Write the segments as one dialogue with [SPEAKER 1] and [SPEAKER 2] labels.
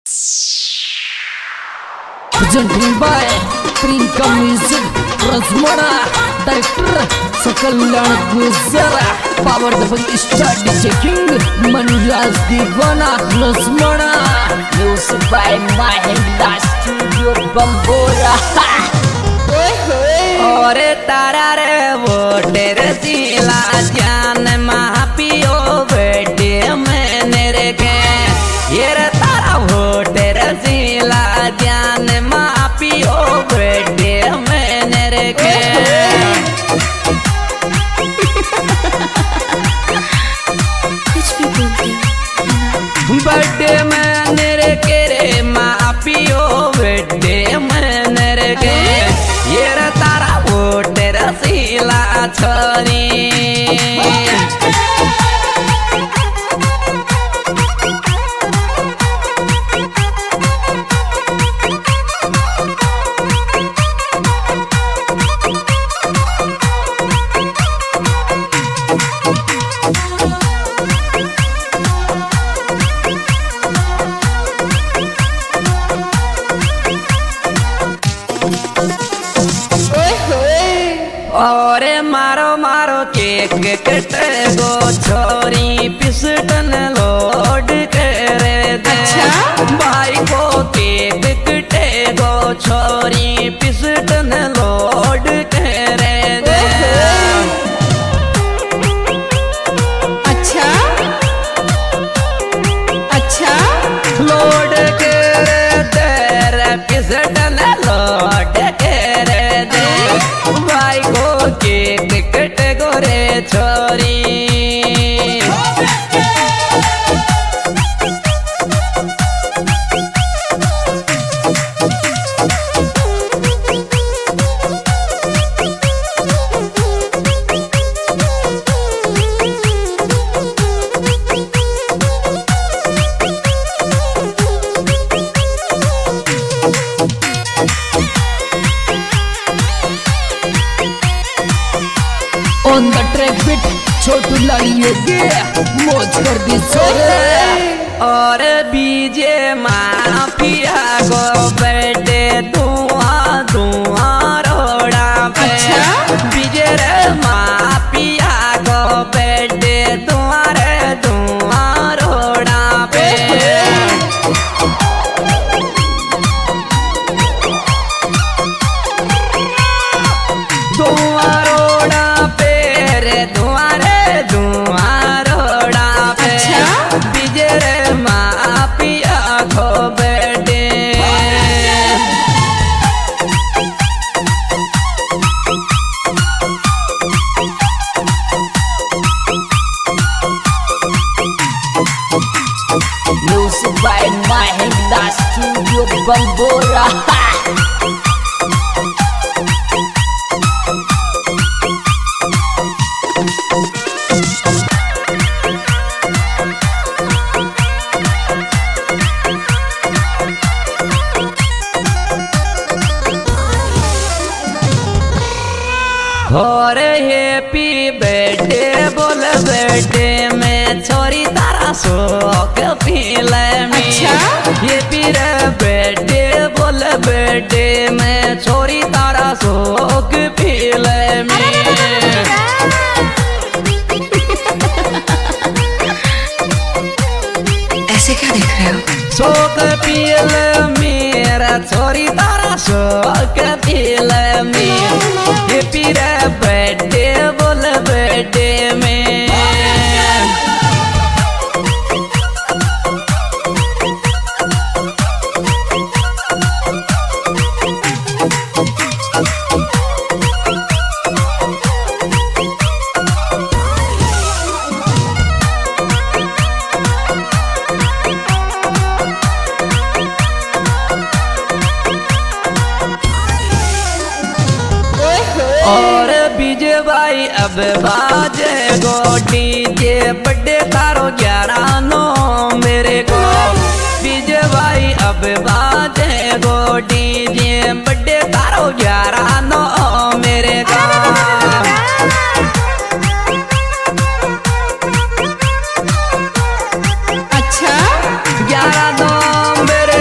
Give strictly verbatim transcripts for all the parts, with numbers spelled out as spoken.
[SPEAKER 1] Presenting by Prinka Music, Rasmana, Director Sakalan Guzara, Power the Big Study Checking, Manuraj Divana, Rasmana, Music by Mahindra Studio Bambora.
[SPEAKER 2] और तारा रे वो तेरे सिला जान महापियो बेटे मैंने रे के ये रे तारा वो तेरे सिला जान महापियो बेटे मैंने रे के बर्थडे मैंने रे के रे महापियो बेटे मैंने रे के ये रे तारा वो तेरा सिला छोरी और मारो मारो केक कटे गो छोरी पिस्टन लोड करे दे भाई को केक कटे गो छोरी पिस्टन लोड करे दे
[SPEAKER 3] अच्छा अच्छा
[SPEAKER 2] लोड करे दे रे पिस्टन लोड करे दे भाई को केक कटे गो रे छोरी
[SPEAKER 1] On the track beat, छोटू लाइए गे, मौज कर दी सोरे।
[SPEAKER 2] और बीजे माफिया को बैठे धुआं धुआं रोड़ा पे बीजे रे माफिया को बैठे धुआं रे धुआं रोड़ा पे धुआं रोड़ा पे रे धुआं रे धुआं रोड़ा पे बीजे रे माफिया को बैठे
[SPEAKER 1] Music by Mahindra Studio Bambora.
[SPEAKER 2] और हैप्पी बर्थडे बोल बर्थडे में छोरी तारा शौक पीले में हैप्पी बर्थडे बोल बर्थडे में छोरी तारा शौक पीले में
[SPEAKER 3] ऐसे क्या देख रहे हो?
[SPEAKER 2] शौक पीले मेरा छोरी तारा शौक पीले में हैप्पी बर्थडे बोल बर्थडे में और बीजे भाई अब बाजे गो डीजे बड़े तारो ग्यारह नो मेरे को बीजे भाई अब बाजे गो डीजे बड़े तारो ग्यारह नो मेरे को
[SPEAKER 3] अच्छा
[SPEAKER 2] ग्यारह नो मेरे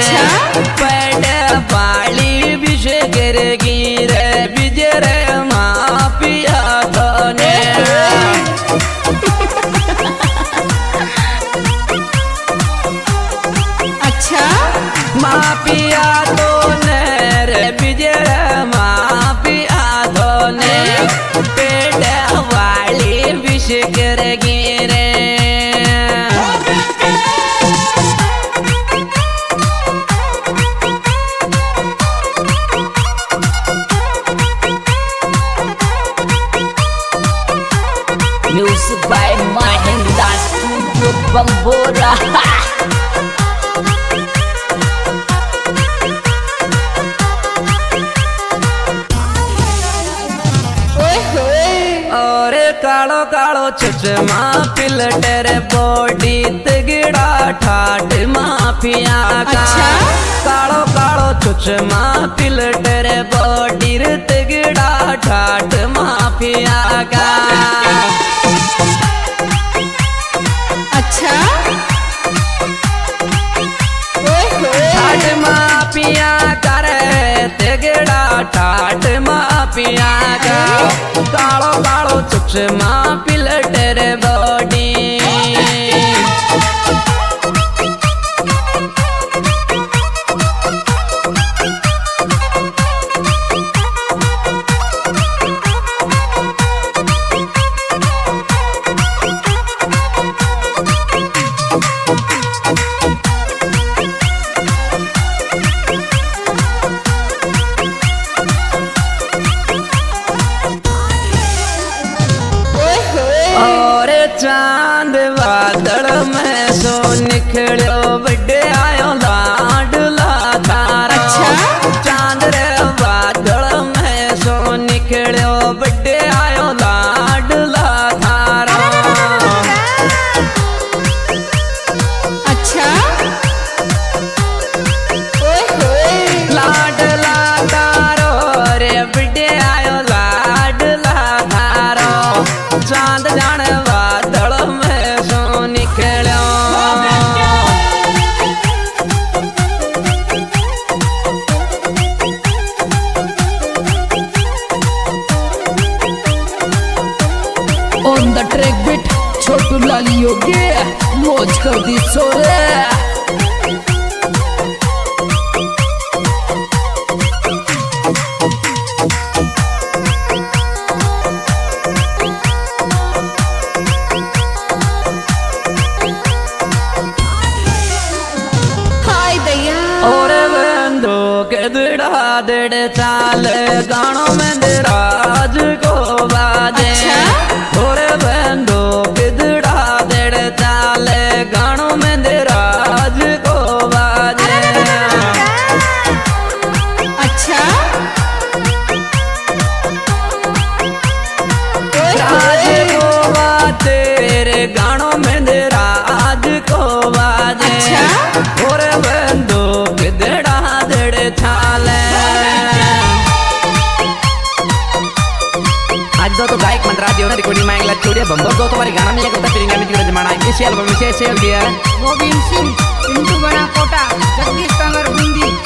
[SPEAKER 3] अच्छा।
[SPEAKER 2] पेड़ बाली विषय करेगी रे विजय रे मापिया तोने
[SPEAKER 3] अच्छा।
[SPEAKER 2] मापिया तोने रे विजय रे मापिया तोने पेड़ वाली विषय करेगी रे
[SPEAKER 1] Music by Mahendra Studio Bambora.
[SPEAKER 2] और कालो कालो चचमा पिलटर बॉडी तगड़ा ठाट माफिया का
[SPEAKER 3] अच्छा।
[SPEAKER 2] कालो कालो चचमा पिलटर बॉडी तगड़ा ठाट माफिया का
[SPEAKER 3] अच्छा।
[SPEAKER 2] ठाट माफिया करे तगड़ा ठाट माफिया का कालो कालो चचमा पिलटर बॉडी और चांद बादल में सो निखड़ो बड़े आयो लाडला थारा
[SPEAKER 3] अच्छा।
[SPEAKER 2] चांद रे बादल में सो निखड़ो बड़े आयो लाडला थारा
[SPEAKER 3] अच्छा।
[SPEAKER 2] लाडला थारो रे बड़े आयो लाडला थारो चांद जान बादल में सो निकलो
[SPEAKER 1] On the track beat छोटू लाल योगी मौज कर दी सोरे
[SPEAKER 3] हाय दैया।
[SPEAKER 2] और बंदो के दड़ा दड़ चाल गानों में राज को बाजे
[SPEAKER 3] अच्छा।
[SPEAKER 2] और बंदो के दड़ा दड़ चाल गानों में राज को बाजे
[SPEAKER 3] अच्छा।
[SPEAKER 2] राज को बाजे रे गानों में राज को बाजे
[SPEAKER 3] अच्छा।
[SPEAKER 2] और बंदो के दड़ा दड़ चाल आज दो तो गायक मंत्रा दियो ना रिकॉर्डिंग में अगला छोड़िए बम्बर दो तुम्हारे गाना में ये करता फिर इंग्लिश में जमाना इसी एल्बम में से से दिया
[SPEAKER 4] गोविंद सिंह पिंटू बना कोटा जगदीश कंगर बूंदी